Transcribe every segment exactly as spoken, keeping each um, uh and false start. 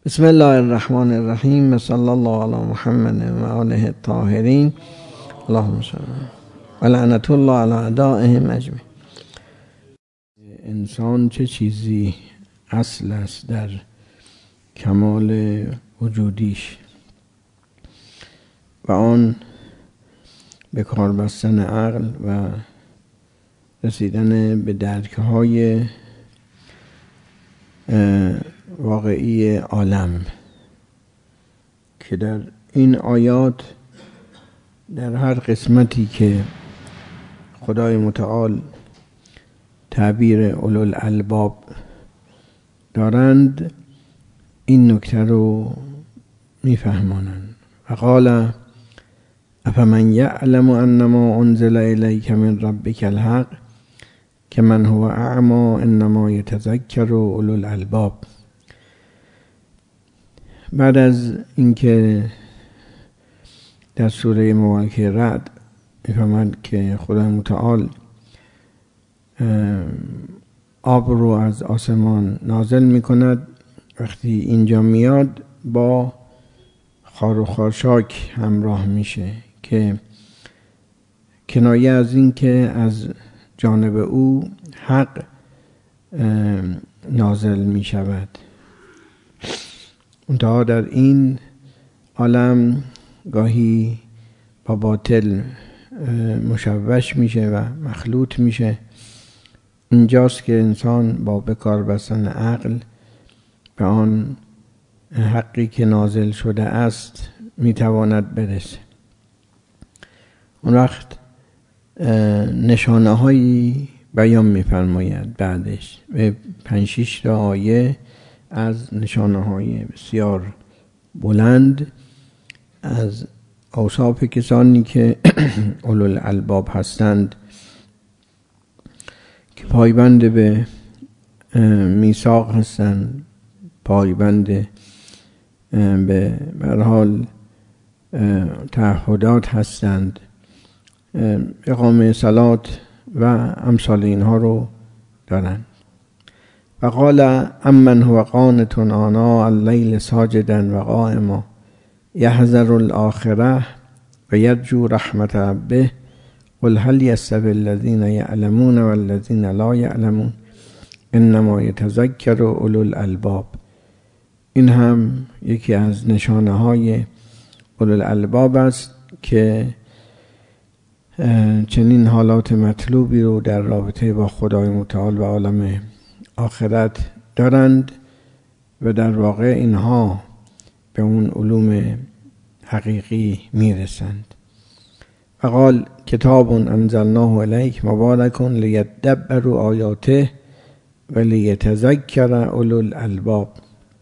بسم الله الرحمن الرحیم و صلی الله علی محمد و آله الطاهرین اللهم صل و لعنت الله علی اعدائهم اجمعین. انسان چه چیزی اصل است در کمال وجودیش و آن به کار بستن عقل و رسیدن به درک‌های واقعی عالم که در این آیات در هر قسمتی که خدای متعال تعبیر اولوالالباب دارند این نکته رو میفهمانند. و قال افمن یعلم انما انزل الیک من ربک الحق که من هو اعمی انما یتذکر اولو الالباب. بعد از اینکه در سوره مبارکه رعد میفهمند که خدای متعال آب رو از آسمان نازل میکند، وقتی اینجا میاد با خار و خاشاک همراه میشه که کنایه از این که از جانب او حق نازل می شود. منتها در این عالم گاهی با باطل مشوش میشه و مخلوط میشه. اینجاست که انسان با بکار بستن عقل به آن حقی که نازل شده است میتواند برسه. اون وقت نشانه هایی بیان می‌فرماید بعدش به پنج شش تا آیه از نشانه های بسیار بلند از اوصاف کسانی که اولوالالباب هستند که پایبند به میثاق هستند، پایبند به هر حال تعهدات هستند، اقامه صلات و امثال اینها رو دارند. و قال امن هو قانت آناء اللیل ساجدا و قائما یحذر الاخره و یرجو رحمت ربه قل هل یستوی الذین یعلمون والذین لا یعلمون انما یتذکر اولو الالباب. این هم یکی از نشانه های اولو الالباب است که چنین حالات مطلوبی رو در رابطه با خدای متعال و عالم آخرت دارند و در واقع اینها به اون علوم حقیقی میرسند. و قال کتاب انزلناه الیک مبارک لیدبروا آیاته و لیتذکر اولو الالباب.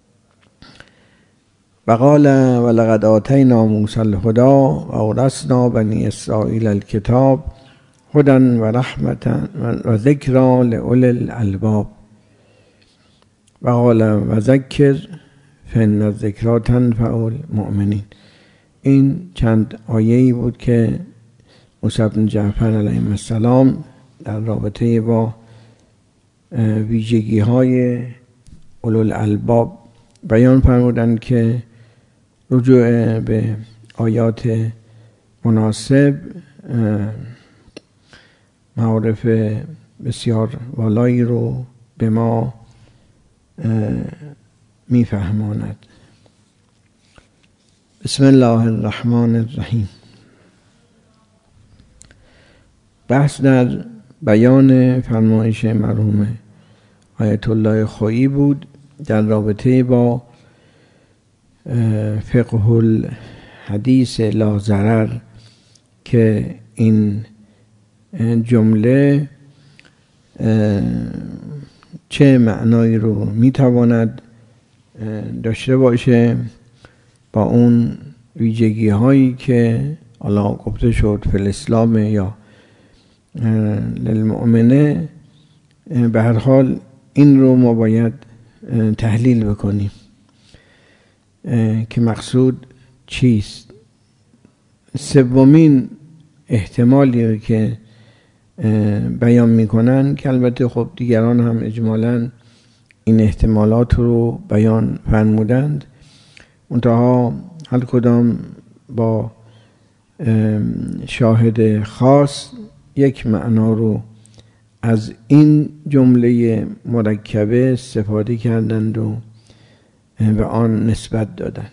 و قال ولقد آتینا موسی الهدی و اورثنا بنی اسرائیل الکتاب هدی و رحمة و ذکری لأولی الالباب. و قال و ذکر فإن الذکری تنفع المؤمنین. این چند آیه‌ای بود که موسی بن جعفر علیه السلام در رابطه با ویژگی های اولوالالباب بیان فرمودند که رجوع به آیات مناسب معارف بسیار والایی رو به ما میفهماند. بسم الله الرحمن الرحیم. بحث در بیان فرمایش مرحوم آیت الله خویی بود در رابطه با فقه الحدیث لا ضرر که این جمله چه معنایی رو میتواند داشته باشه با اون ویژگی هایی که الله گفته شد فی الاسلام یا للمؤمنه. به هر حال این رو ما باید تحلیل بکنیم که مقصود چیست. سومین احتمالی که بیان میکنن که البته خب دیگران هم اجمالاً این احتمالات رو بیان فرمودند منتها هر کدام با شاهد خاص یک معنا رو از این جمله مرکبه استفاده کردند و به آن نسبت دادند.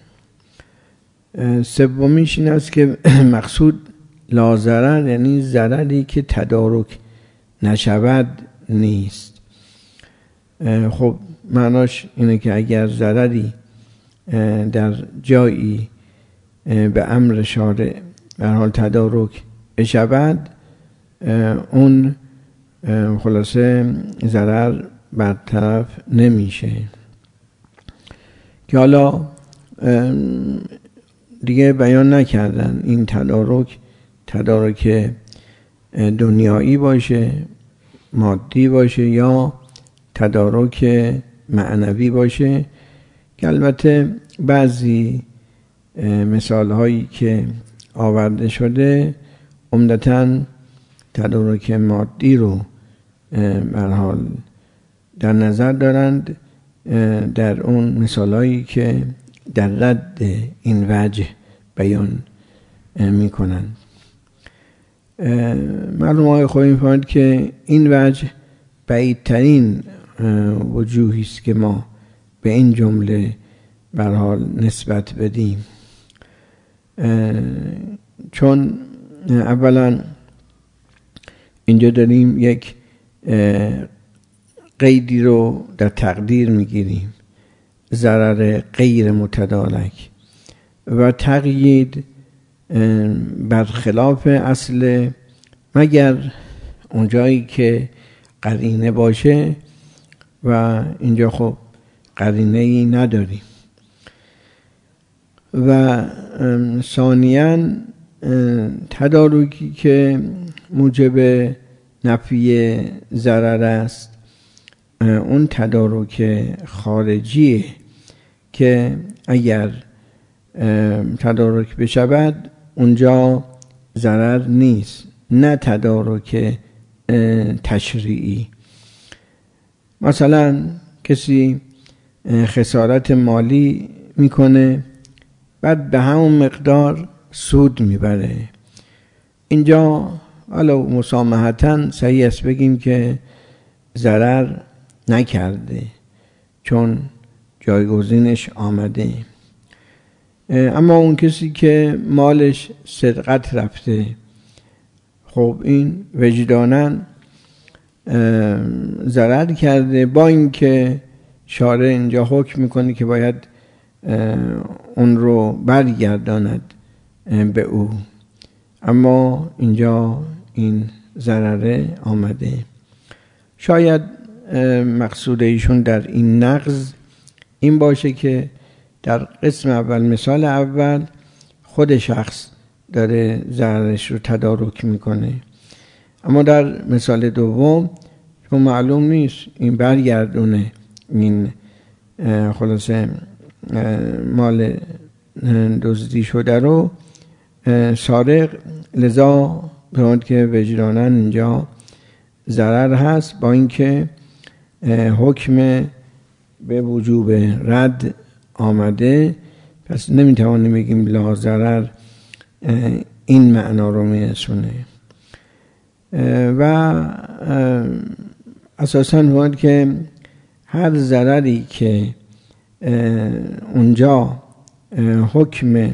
سومیش این است که مقصود لا ضرر یعنی ضرری که تدارک نشود نیست. خب معناش اینه که اگر ضرری در جایی به امر شارع به حال تدارک بشود، اون خلاصه ضرر برطرف نمیشه. که حالا دیگه بیان نکردن این تدارک تدارک دنیایی باشه، مادی باشه، یا تدارک معنوی باشه، که البته بعضی مثال هایی که آورده شده عمدتاً تدارک مادی رو به هر حال در نظر دارند در اون مثال هایی که در رد این وجه بیان می کنند. معلوم های خواهیم فهمید که این وجه بعیدترین وجوهی است که ما به این جمله به هر حال نسبت بدیم، چون اولا اینجا داریم یک قیدی رو در تقدیر میگیریم، ضرر غیر متدارک، و تقیید برخلاف اصل مگر اونجایی که قرینه باشه، و اینجا خب قرینه ای نداریم. و ثانیاً تدارکی که موجب نفی ضرر است اون تدارک خارجیه که اگر تدارک بشود اونجا ضرر نیست، نه تدارک تشریعی. مثلا کسی خسارت مالی میکنه، بعد به همون مقدار سود میبره. اینجا حالا مسامحتاً صحیح است بگیم که ضرر نکرده، چون جایگزینش آمده. اما اون کسی که مالش سرقت رفته، خب این وجداناً ضرر کرده، با اینکه شارع اینجا حکم میکنه که باید اون رو برگرداند به او، اما اینجا این ضرره آمده. شاید مقصود ایشون در این نقض این باشه که در قسم اول، مثال اول، خود شخص داره ضررش رو تدارک میکنه، اما در مثال دوم چون معلوم نیست این برگردونه این خلاصه مال دزدی شده رو سارق، لذا به‌اند که وجداناً اینجا ضرر هست، با اینکه حکم به وجوب رد آمده، پس نمیتوانیم بگیم لا ضرر این معنا رو میرسونه. و اساساً بود که هر ضرری که اونجا حکم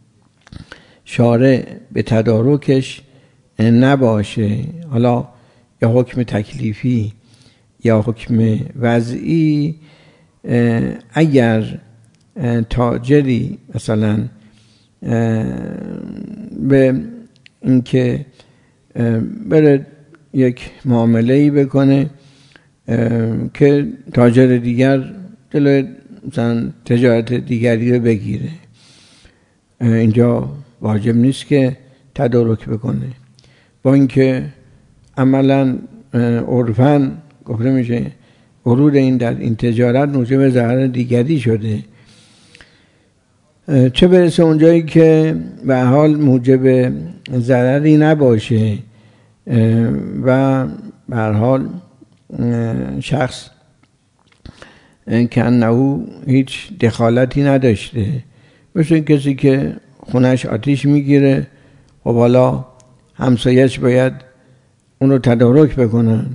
شارع به تدارکش نباشه، حالا یا حکم تکلیفی یا حکم وضعی، اگر تاجری مثلا به اینکه بره یک معامله‌ای بکنه که تاجر دیگر جلوی مثلا تجارت دیگری رو بگیره، اینجا واجب نیست که تدارک بکنه، با اینکه عملا عرفاً گفته میشه ورود این در این تجارت موجب ضرر دیگری شده، چه برسه اونجایی که به حال موجب ضرری نباشه و به هر حال شخص که انه هیچ دخالتی نداشته مثل کسی که خونش آتیش میگیره و بالا همسایه‌اش باید اونو تدارک بکنند.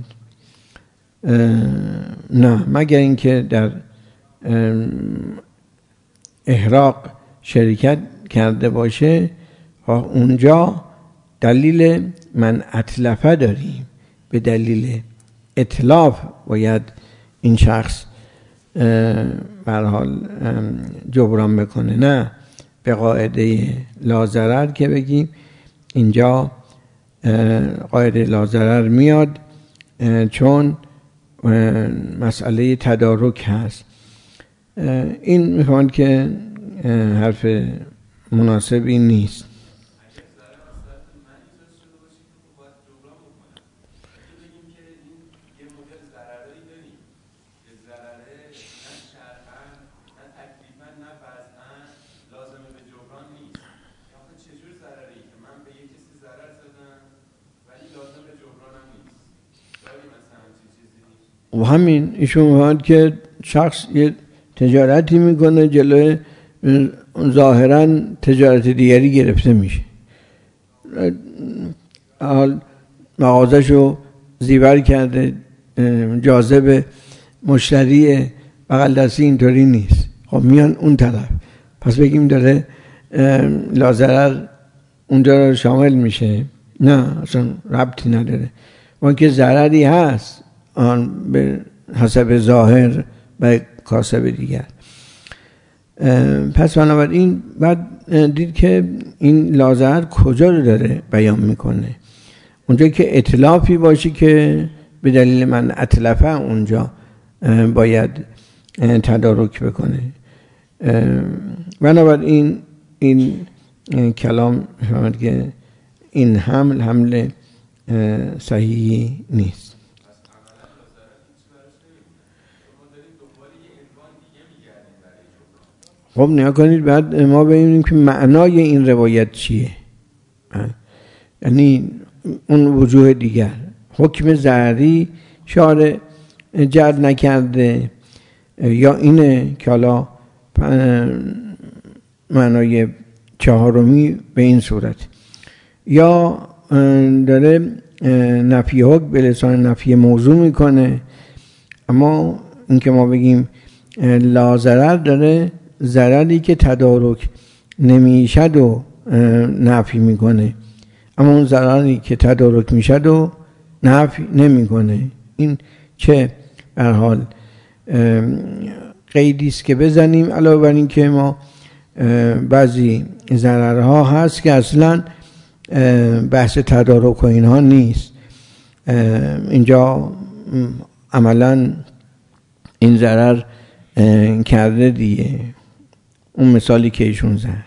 نه، مگر اینکه در احراق شرکت کرده باشه و اونجا دلیل من اتلفه داریم، به دلیل اتلاف باید این شخص به هر حال جبران بکنه، نه به قاعده لا ضرر که بگیم اینجا قاعده لا ضرر میاد چون مسئله تدارک هست. این میخوان که حرف مناسبی نیست. و همین ایشون میگن که شخص یه تجارتی میکنه جلوی ظاهرا تجارت دیگری گرفته میشه، حال مغازه‌شو زیور کرده، جاذب مشتری بغل دستی اینطوری نیست، خب میان اون طرف، پس بگیم داره لاضرر اونجا شامل میشه؟ نه، اصلا ربطی نداره. وان که ضرری هست آن به حسب ظاهر و کاسب دیگر. پس بنابراین بعد دید که این لاضرر کجا رو داره بیان میکنه؟ اونجا که اتلافی باشه که به دلیل من اتلفه اونجا باید تدارک بکنه. بنابراین این کلام فهمد که این حمل حمل صحیحی نیست. خب نیا کنید بعد ما ببینیم که معنای این روایت چیه، یعنی اون وجوه دیگر. حکم ضرری شارع جعل نکرده یا اینه که حالا معنای چهارمی به این صورت، یا داره نفی حکم به لسان نفی موضوع میکنه. اما این که ما بگیم لا ضرر داره ضرری که تدارک نمیشد و نفی میکنه، اما اون ضرری که تدارک میشد و نفی نمیکنه. این چه به هر حال قیدی است که بزنیم، علاوه بر این که ما بعضی ضررها هست که اصلا بحث تدارک و اینها نیست، اینجا عملا این ضرر کرده دیگه، اون مثالی که ایشون زد.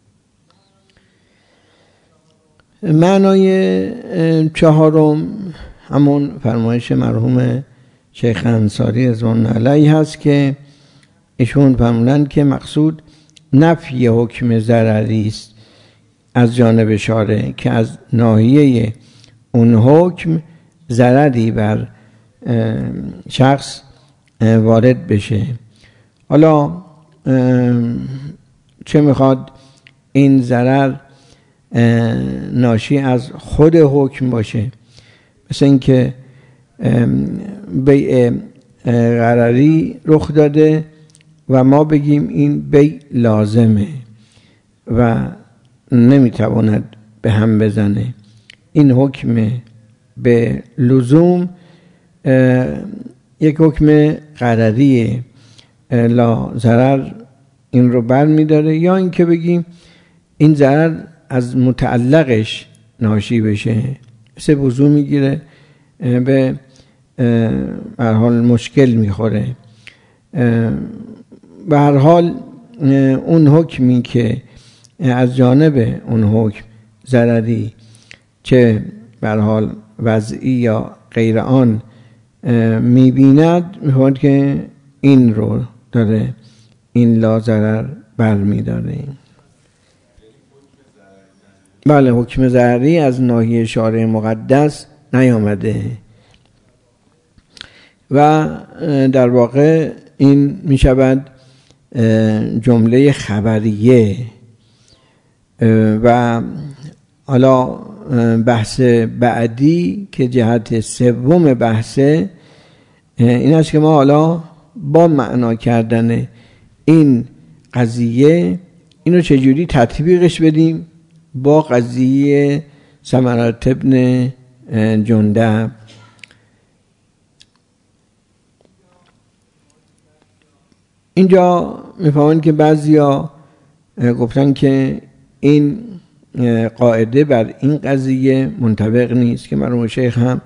معنای چهارم همون فرمایش مرحوم شیخ انصاری رضوان علیه هست که ایشون فرمودند که مقصود نفی حکم ضرری است از جانب شارع که از ناحیه اون حکم ضرری بر شخص وارد بشه. حالا چه میخواد این ضرر ناشی از خود حکم باشه، مثل اینکه بیع غرری رخ داده و ما بگیم این بیع لازمه و نمیتواند به هم بزنه، این حکم به لزوم یک حکم غرریه لا ضرر این رو بر میداره، یا اینکه بگیم این ضرر از متعلقش ناشی بشه، مثل وضو میگیره به هر حال مشکل میخوره. به هر حال اون حکمی که از جانب اون حکم ضرری چه به هر حال وضعی یا غیر آن میبیند، میخواد که این رو داره این لا ضرر بر میداره. بله، حکم ضرری از ناحیه شارع مقدس نیامده و در واقع این میشود جمله خبریه. و حالا بحث بعدی که جهت سوم بحثه این است که ما حالا با معنا کردن این قضیه اینو چجوری تطبیقش بدیم با قضیه سمرة ابن جندب. اینجا میفهمن که بعضیا گفتن که این قاعده بر این قضیه منطبق نیست که مرحوم شیخ هم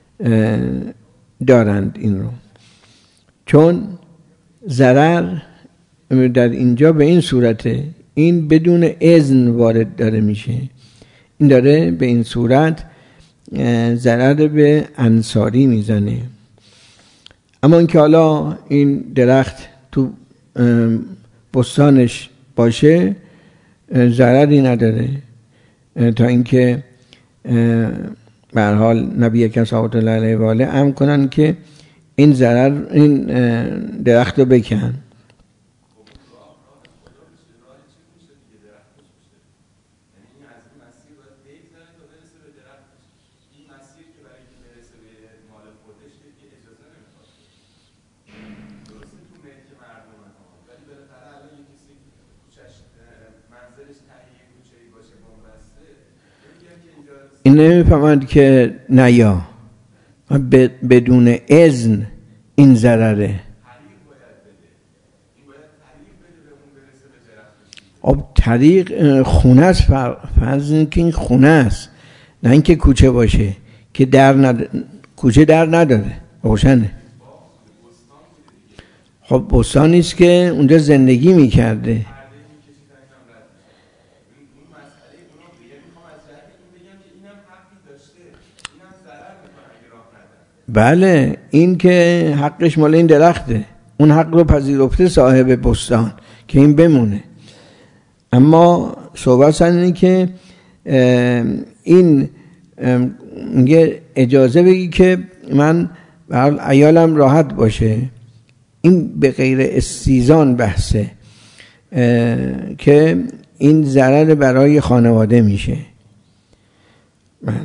دارند این رو، چون ضرر در اینجا به این صورته، این بدون اذن وارد داره میشه، این داره به این صورت ضرر به انصاری میزنه. اما اینکه حالا این درخت تو بستانش باشه ضرری نداره، تا اینکه به هر حال نبی اکرم صلی الله علیه و آله امر کنن که این ضرر این درخت رو بکن. این نمیفهمند که نه یا بدون اذن این ضرره. خب طریق خونه است، فرض این که این خونه است، نه اینکه کوچه باشه که در ند... کوچه در نداره، روشنه. خب بستانی است که اونجا زندگی میکرده. بله، این که حقش مال این درخته، اون حق رو پذیرفته صاحب بستان که این بمونه. اما صحبت اینه که این میگه اجازه بگی که من عیالم راحت باشه، این به غیر استیزان بحثه که این ضرر برای خانواده میشه. من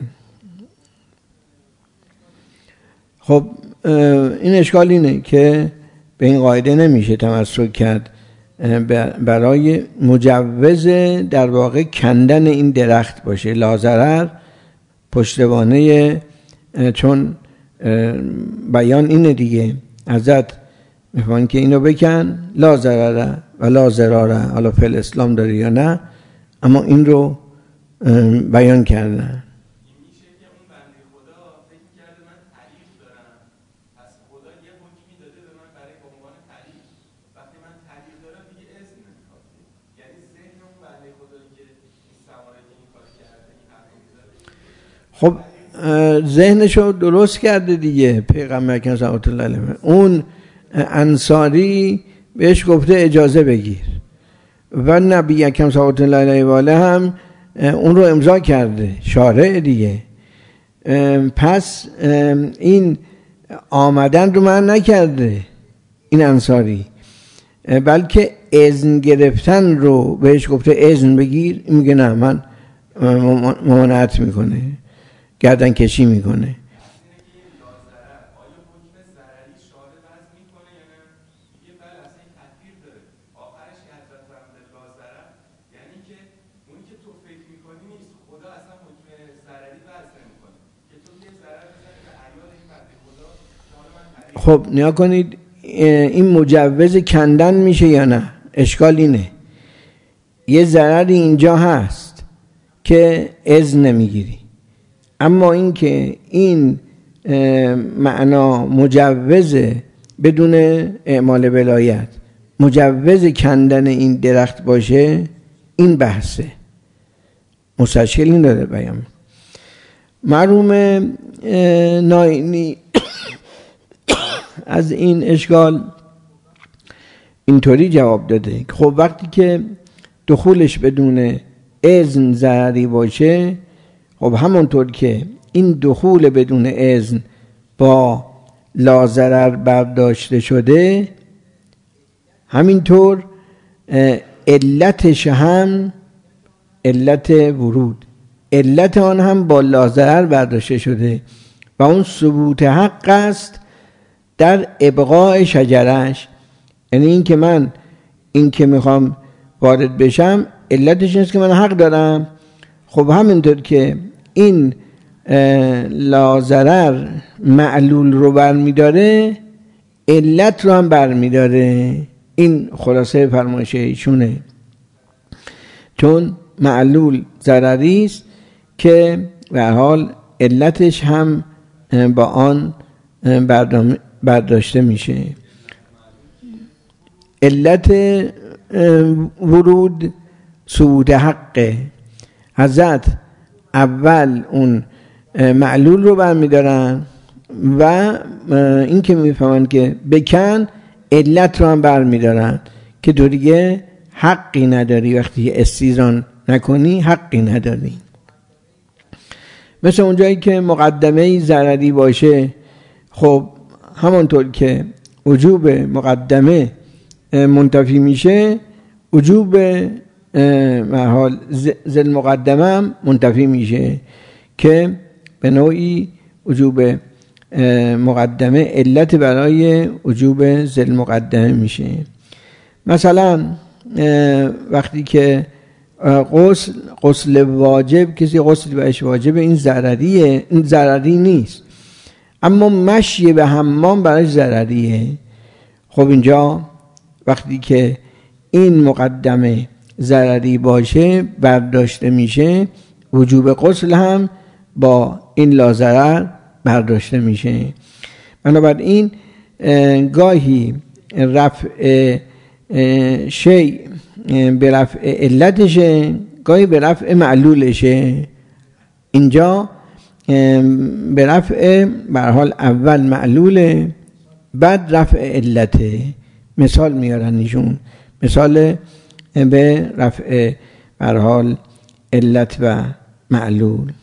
خب این اشکال اینه که به این قاعده نمیشه تمسک کرد برای مجوز در واقع کندن این درخت باشه لا ضرر پشتوانه، چون بیان اینه دیگه، ازت میخوان که اینو بکن لا ضرر و لا ضرار، حالا فعل اسلام داره یا نه، اما این رو بیان کردن. خب ذهنشو درست کرده دیگه پیغمبر اکرم صلی الله علیه و آله. اون انصاری بهش گفته اجازه بگیر و نبی اکرم صلی الله علیه و آله هم اون رو امضا کرده، شارع دیگه. پس این آمدن رو من نکرده این انصاری، بلکه اذن گرفتن رو بهش گفته اذن بگیر، این میگه نه، من ممانعت میکنه، گردن کشی میکنه. خب نیا کنید این مجوز کندن میشه یا نه؟ اشکال اینه یه ضرری اینجا هست که اذن نمیگیری، اما این که این معنا مجوز بدون اعمال ولایت مجوز کندن این درخت باشه، این بحثه مستشکل این داره بیان. مرحوم ناینی از این اشکال اینطوری جواب داده که خب وقتی که دخولش بدون اذن ضرری باشه، خب همونطور که این دخول بدون اذن با لا ضرر برداشته شده، همینطور علتش هم علت ورود، علت آن هم با لاضرر برداشته شده و اون ثبوت حق است در ابقاء شجرش. یعنی این که من این که میخوام وارد بشم علتش نیست که من حق دارم. خب همینطور که این لاضرر معلول رو برمیداره، علت رو هم برمیداره. این خلاصه فرمایش ایشونه، چون معلول ضرری است که به هر حال علتش هم با آن برداشته میشه. علت ورود ثبوت حقه. حضرت اول اون معلول رو برمیدارن و این که میفهمن که بکن، علت رو هم برمیدارن که تو دیگه حقی نداری، وقتی استیزان نکنی حقی نداری. مثل اونجایی که مقدمه ضرری باشه، خب همونطور که وجوب مقدمه منتفی میشه، وجوب محال ذل مقدمه هم منتفی میشه که به نوعی وجوب مقدمه علت برای وجوب ذل مقدمه میشه. مثلا وقتی که غسل غسل واجب، کسی غسل بهش واجب، این ضرریه، این ضرری نیست، اما مشی به حمام برای ضرریه. خب اینجا وقتی که این مقدمه ضرری باشه برداشته میشه، وجوب غسل هم با این لاضرر برداشته میشه. بنابراین گاهی رفع شیء به رفع علتشه، گاهی به رفع معلولشه. اینجا به رفع به هر حال اول معلوله، بعد رفع علته. مثال میارن ایشون، مثال به رفع به هر حال علت و معلول.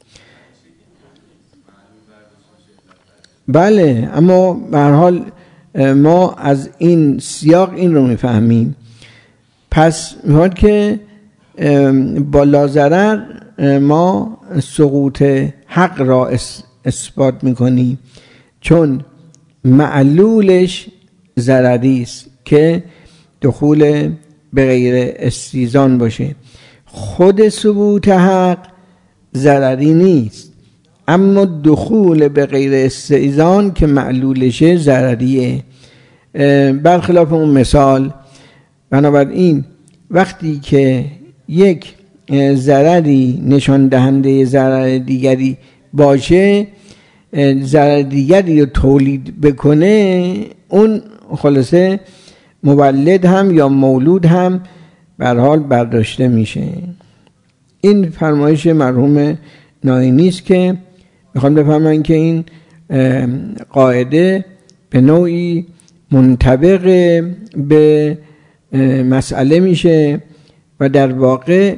بله، اما به هر حال ما از این سیاق این رو میفهمیم. پس میخواد که با لاضرر ما سقوط حق را اثبات میکنیم، چون معلولش ضرری است که دخول به غیر استیزان باشه. خود ثبوت حق ضرری نیست، اما دخول به غیر استیزان که معلولشه ضرریه، برخلاف اون مثال. بنابراین وقتی که یک ضرری نشان دهنده ضرر دیگری باشه، ضرر دیگری رو تولید بکنه، اون خلاصه مولد هم یا مولود هم به هر حال برداشته میشه. این فرمایش مرحوم ناینی است که میخوام بفهمن که این قاعده به نوعی منطبق به مسئله میشه و در واقع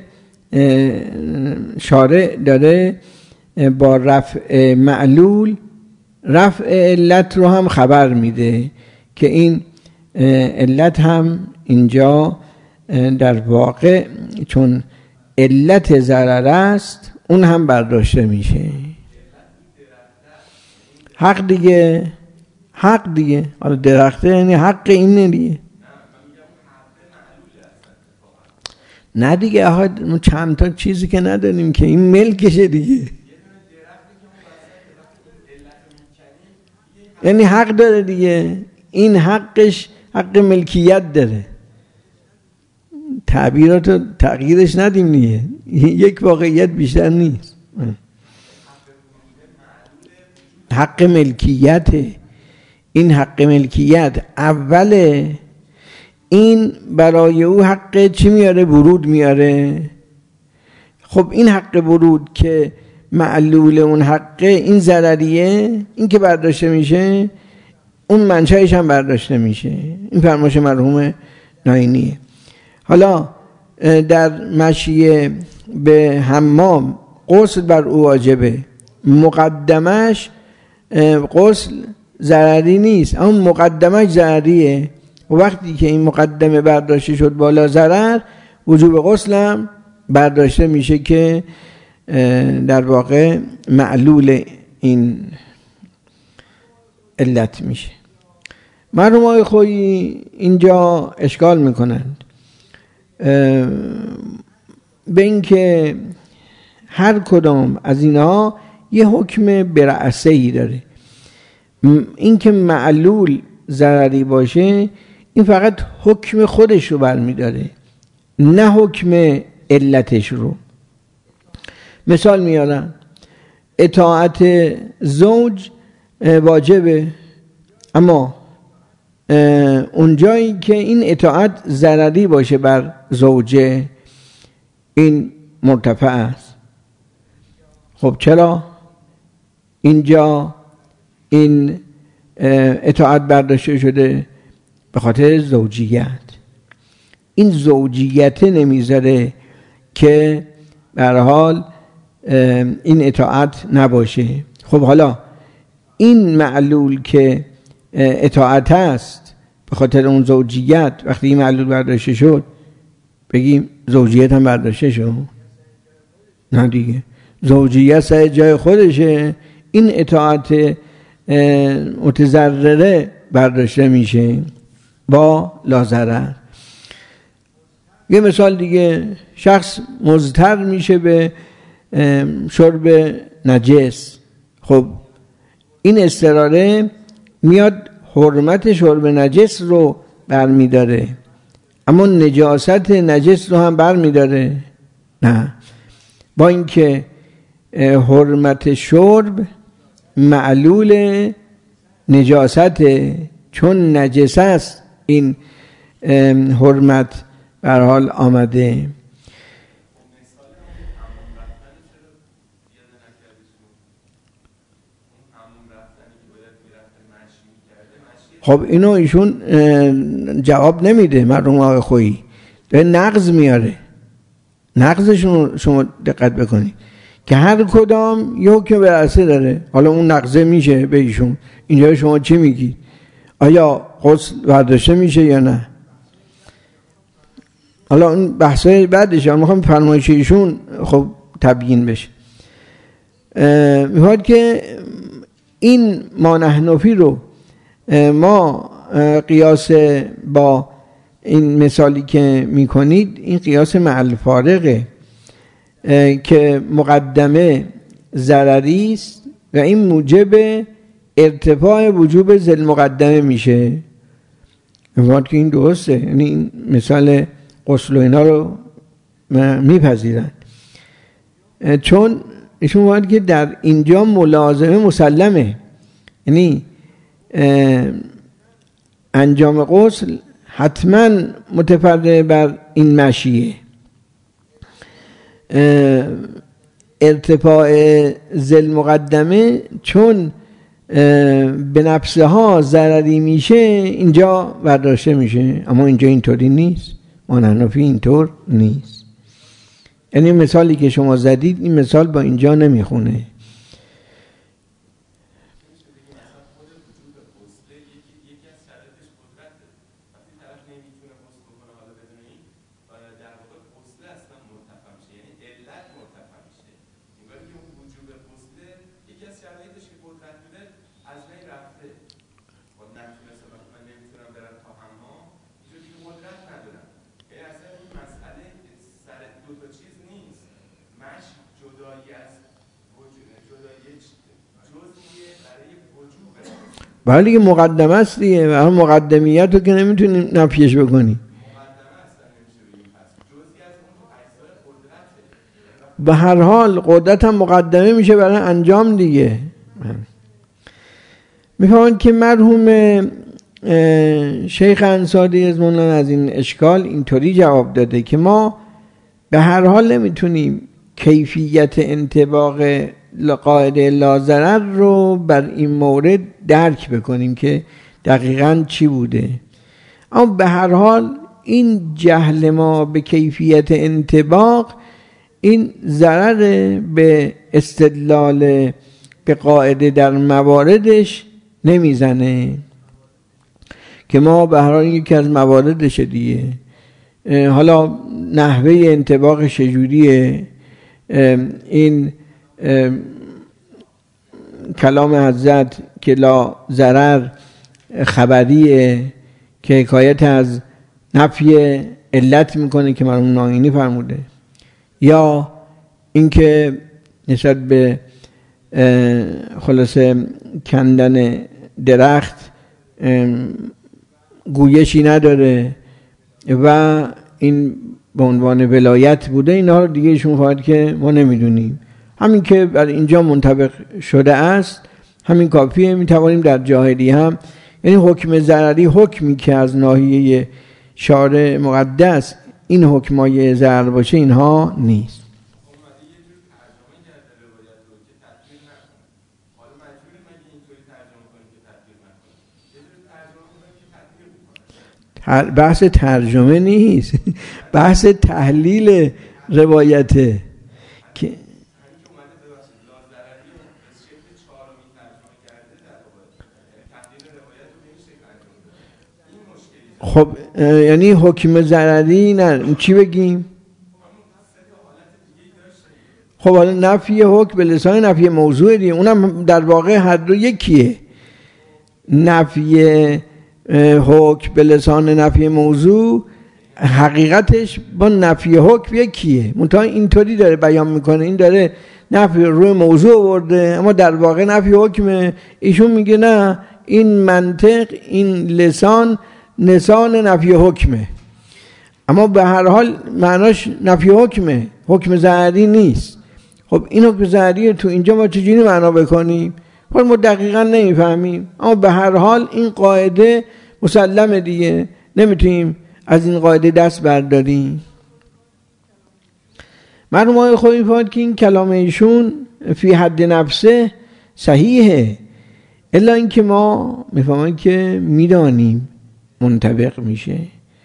شارع داره با رفع معلول رفع علت رو هم خبر میده که این علت هم اینجا در واقع چون علت ضرر است اون هم برداشته میشه. حق دیگه، حق دیگه، حالا درخته یعنی حق اینه دیگه. نه دیگه، آها چند تا چیزی که نداریم که این ملکشه دیگه. یعنی حق داره دیگه، این حقش حق ملکیت داره. تعبیراتو تغییرش ندیم دیگه، یک واقعیت بیشتر نیست. حق ملکیت، این حق ملکیت اوله، این برای او حق چی میاره؟ ورود میاره. خب این حق ورود که معلول اون حقه، این ضرریه، این که برداشته میشه، اون منشأش هم برداشته میشه. این فرمایش مرحوم ناینیه. حالا در مشی به حمام غسل بر او واجبه، مقدمش غسل ضرری نیست، اما مقدمش ضرریه. و وقتی که این مقدمه برداشته شد بالا ضرر، وجوب غسل هم برداشته میشه که در واقع معلول این علت میشه. مرحوم خویی اینجا اشکال میکنند به اینکه هر کدام از اینها یه حکم برأسه‌ای داره. اینکه معلول ضرری باشه این فقط حکم خودش رو برمیداره، نه حکم علتش رو. مثال میارن اطاعت زوج واجبه، اما اونجایی که این اطاعت ضرری باشه بر زوجه این مرتفع است. خب چرا اینجا این اطاعت برداشته شده؟ به خاطر زوجیت. این زوجیت نمیذاره که به هر حال این اطاعت نباشه. خب حالا این معلول که اطاعت است به خاطر اون زوجیت، وقتی این معلول برداشته شد بگیم زوجیت هم برداشته شد؟ نه دیگه، زوجیت سر جای خودشه، این اطاعت متضرره برداشته میشه با لاضرر. یه مثال دیگه، شخص مضطر میشه به شرب نجس. خب این اضطراره میاد حرمت شرب نجس رو برمیداره، اما نجاست نجس رو هم برمیداره؟ نه، با اینکه حرمت شرب معلول نجاست، چون نجس است این حرمت به هر حال آمده. خب اینو ایشون جواب نمیده. مرحوم آقای خویی داره نقض میاره. نقضشون شما دقت بکنید که هر کدام یه حکم برأسه داره. حالا اون نقضه میشه به ایشون. اینجا شما چی میگید؟ آیا غسل برداشته میشه یا نه؟ حالا اون بحثای بعدش هم میخوام فرمایش ایشون خب تبیین بشه. میخواد که این مانحنفی رو ما قیاس با این مثالی که میکنید، این قیاس مع الفارقه که مقدمه ضرری است و این موجب ارتفاع وجوب ذل مقدمه میشه. میگوید که این درسته، یعنی این مثال غسل و اینا رو میپذیرن، چون ایشون میگوید که در اینجا ملازمه مسلمه، یعنی انجام غسل حتما متفرع بر این مشیه. ارتفاع ذل مقدمه چون به نفسها ضرری میشه اینجا برداشته میشه، اما اینجا اینطوری نیست. مانحنفی اینطور نیست. یعنی مثالی که شما زدید این مثال با اینجا نمیخونه. ولی که مقدمه است دیگه، و هم مقدمیت رو که نمیتونی نفیش بکنی. به هر حال قدرت هم مقدمه میشه برای انجام دیگه. میفهمند که مرحوم شیخ انصاری از مولانا از این اشکال اینطوری جواب داده که ما به هر حال نمیتونیم کیفیت انطباق قاعده لاضرر رو بر این مورد درک بکنیم که دقیقاً چی بوده، اما به هر حال این جهل ما به کیفیت انطباق این ضرر به استدلال به قاعده در مواردش نمیزنه. که ما به هر حال یکی از مواردشه دیگه. حالا نحوه انطباق چجوریه، این کلام حضرت که لا ضرر خبریه که حکایت از نفی علت میکنه که مرحوم ناینی فرموده، یا اینکه نسبت به خلاصه کندن درخت گویشی نداره و این به عنوان ولایت بوده، اینا رو دیگه ایشون خواهد که ما نمیدونیم. همین که بر اینجا منطبق شده است همین کافیه. میتوانیم در جاهلی هم، یعنی حکم ضرری حکمی که از ناحیه شارع مقدس این حکمای ضرر باشه اینها نیست. بحث ترجمه نیست، بحث تحلیل روایته که خب یعنی حکم ضرری نه چی بگیم؟ خب حالا نفی حکم به لسان نفی موضوع دیگه، اونم در واقع هر دو یکیه. نفی حکم به لسان نفی موضوع حقیقتش با نفی حکم یکیه، منتها اینطوری داره بیان میکنه، این داره نفی روی موضوع آورده اما در واقع نفی حکمه. ایشون میگه نه، این منطق این لسان لسان نفی حکمه، اما به هر حال معناش نفی حکمه، حکم ضرری نیست. خب این حکم ضرری تو اینجا ما چجوری معنا بکنیم؟ خب ما دقیقا نمیفهمیم، اما به هر حال این قاعده مسلمه دیگه، نمیتونیم از این قاعده دست برداریم. مرحوم آقای خویی می‌فرماید که این کلام ایشون فی حد نفسه صحیحه، الا اینکه ما میفهمیم که میدانیم منطبق میشه،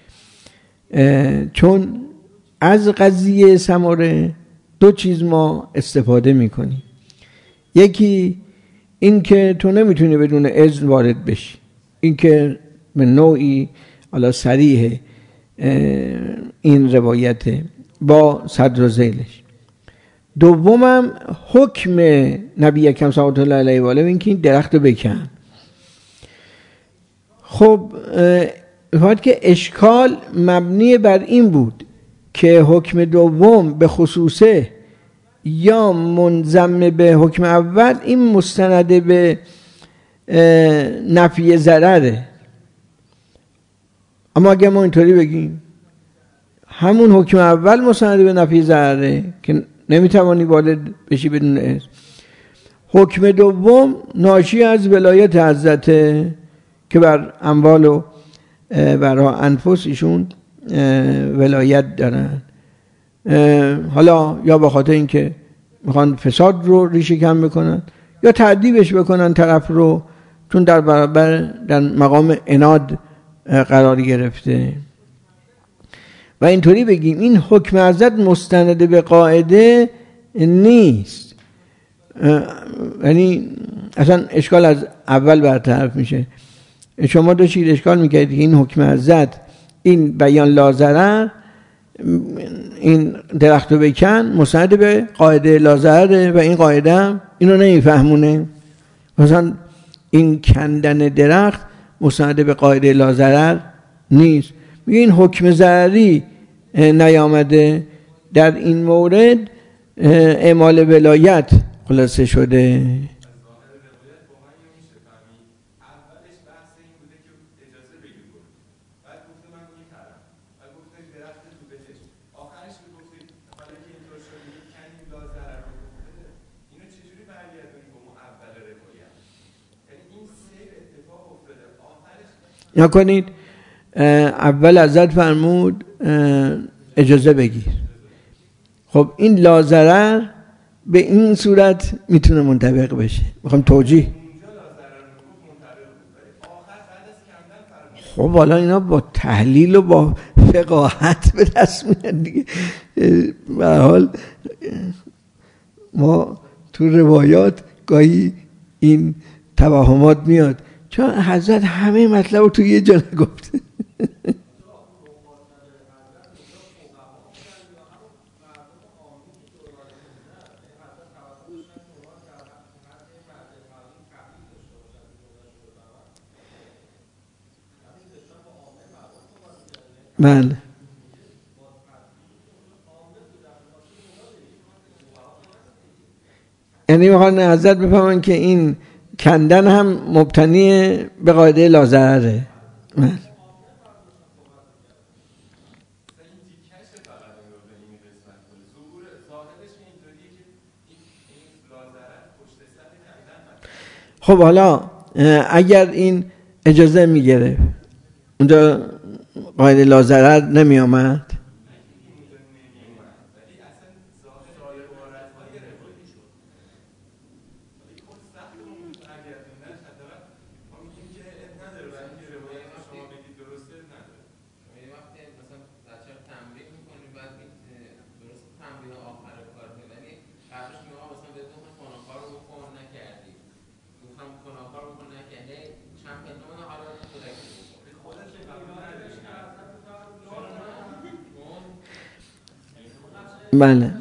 چون از قضیه سماره دو چیز ما استفاده میکنیم. یکی این که تو نمیتونی بدون اذن وارد بشی، این که به نوعی حالا صریح این روایت با صدر و ذیلش. دومم حکم نبی اکرم صلی الله علیه و آله این که این درخت رو بکن. خب می‌خواد که اشکال مبنی بر این بود که حکم دوم به خصوصه یا منضم به حکم اول این مستند به نفی ضرره. اما اگر ما اینطوری بگیم همون حکم اول مستند به نفی ضرره که نمیتوانی وارد بشی بدون اذن، حکم دوم ناشی از ولایت حضرته که بر اموال و بر انفس ایشون ولایت دارن، حالا یا به خاطر اینکه میخوان فساد رو ریشه کم بکنن یا تعذیبش بکنن طرف رو، چون در برابر در مقام عناد قرار گرفته. و اینطوری بگیم این حکم حضرت مستند به قاعده نیست، یعنی اصلا اشکال از اول برطرف میشه. شما داشتید اشکال میکردید که این حکم حضرت این بیان لا ضرر، این درخت رو بکن مستند به قاعده لا ضرر و این قاعده هم اینو نمیفهمونه، مثلا این کندن درخت مستند به قاعده لا ضرر نیست. میگه این حکم ضرری نیامده، در این مورد اعمال ولایت خلاصه شده. نکنید اول حضرت فرمود اجازه بگیر. خب این لا ضرر به این صورت میتونه منطبق بشه، میخوام توجیه. خب حالا اینا با تحلیل و با فقاهت به دست میاد دیگه. به هر حال ما تو روایات گاهی این توهمات میاد چون حضرت همه مطلب رو توی یه جا نگفت. بله یعنی میخوان حضرت بفهمن که این کندن هم مبتنی به قاعده لازرره. بله خب حالا اگر این اجازه میگیره اونجا قاعده لازرر نمی آمد. بله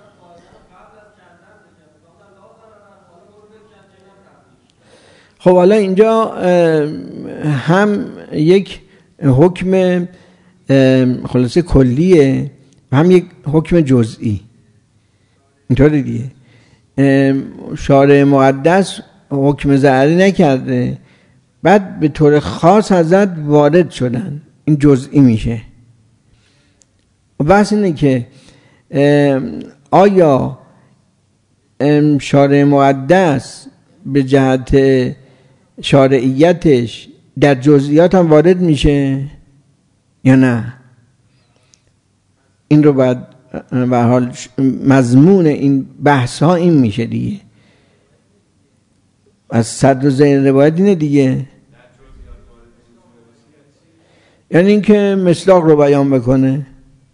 خب حالا اینجا هم یک حکم خلاصه کلیه و هم یک حکم جزئی اینطوری دیگه. شارع مقدس حکم ضرری نکرده بعد به طور خاص حضرت وارد شدن، این جزئی میشه. و بحث اینه که آیا شارع مقدس به جهت شارعیتش در جزئیات هم وارد میشه یا نه؟ این رو بعد به حال مضمون این بحث ها این میشه دیگه. از صدر و زین روایت اینه دیگه، یعنی اینکه مصداق رو بیان بکنه.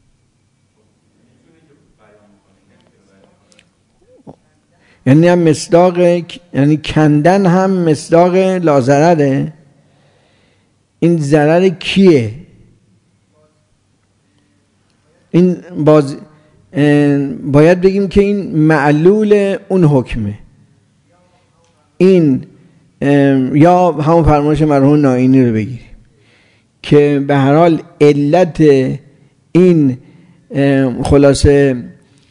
یعنی هم مصداق، یعنی کندن هم مصداق لازرره. این ضرر کیه؟ این باز باید بگیم که این معلول اون حکمه. این یا همون فرمایش مرحوم نائینی رو بگیریم که به هر حال علت این خلاصه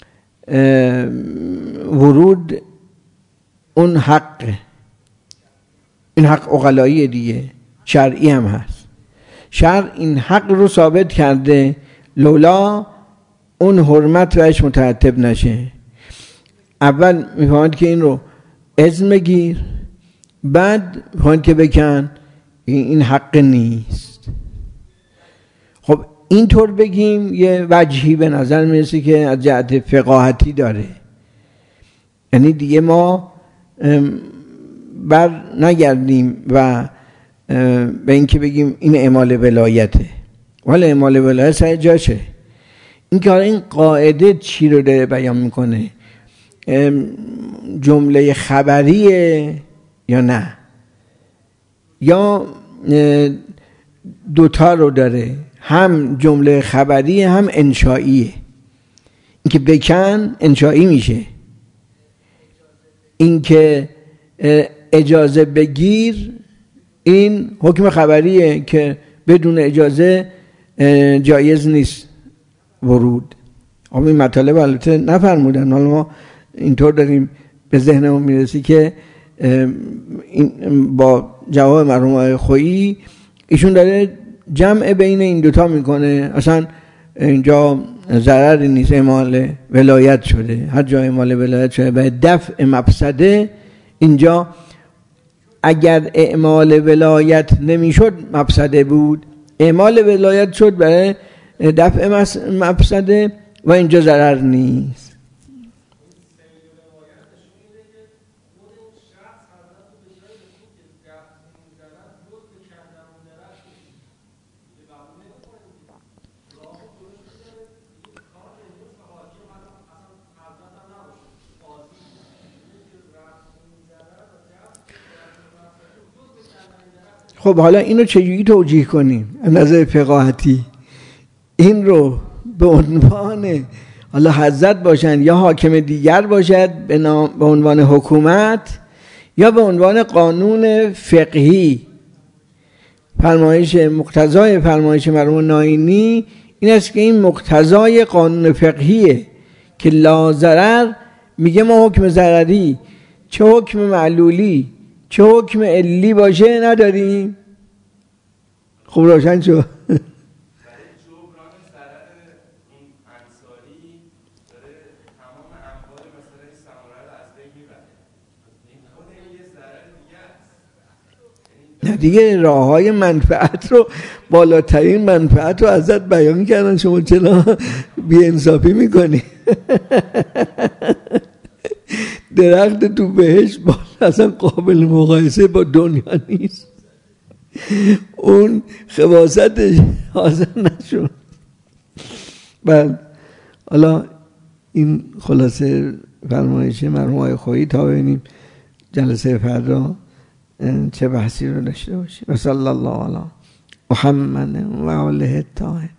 ورود اون حق، این حق عقلایی دیگه، شرعی هم هست. شرع این حق رو ثابت کرده لولا اون حرمت بهش مترتب نشه. اول میفهمد که این رو اذن بگیر، بعد میفهمد که بکن، این حق نیست. خب اینطور بگیم یه وجهی به نظر میرسه که از جهت فقاهتی داره، یعنی دیگه ما بر نگردیم و به اینکه بگیم این اعمال ولایته، ولی اعمال ولایت سر جاشه. این که این قاعده چی رو داره بیان میکنه؟ جمله خبریه یا نه؟ یا دوتا رو داره، هم جمله خبریه هم انشائیه. این که بکن انشائی میشه، این که اجازه بگیر این حکم خبریه که بدون اجازه جایز نیست ورود. خب این مطالب البته نفرمودن، حالا ما اینطور داریم به ذهنمون میرسی که این با جواب مرحوم آقای خویی ایشون داره جمع بین این دوتا میکنه. اصلا اینجا ضرری نیست، اعمال ولایت شده، هر جای اعمال ولایت شده به دفع مفسده. اینجا اگر اعمال ولایت نمیشد مفسده بود، اعمال ولایت شد برای دفع مفسده و اینجا ضرر نیست. خب حالا اینو چجوری توجیه کنیم از نظر فقاهتی؟ این رو به عنوان حالا حضرت باشن یا حاکم دیگر باشد به, نام، به عنوان حکومت یا به عنوان قانون فقهی، فرمایش مقتضای فرمایش مرحوم نائینی این است که این مقتضای قانون فقهیه که لا ضرر، میگه ما حکم ضرری چه حکم معلولی چه حکم علی باشه نداریم. خب روشن شد. نه دیگه راه های منفعت رو، بالاترین منفعت رو ازت بیان کردن، شما چرا بی انصافی میکنی؟ درخت تو بهشت بالا اصلا قابل مقایسه با دنیا نیست، اون خباستش حاضر نشون. بعد حالا این خلاصه فرمایش مرحوم آقای خویی تا ببینیم جلسه فردا چه بحثی رو داشته باشیم. و صلی الله علی محمد و آله الطاهرین.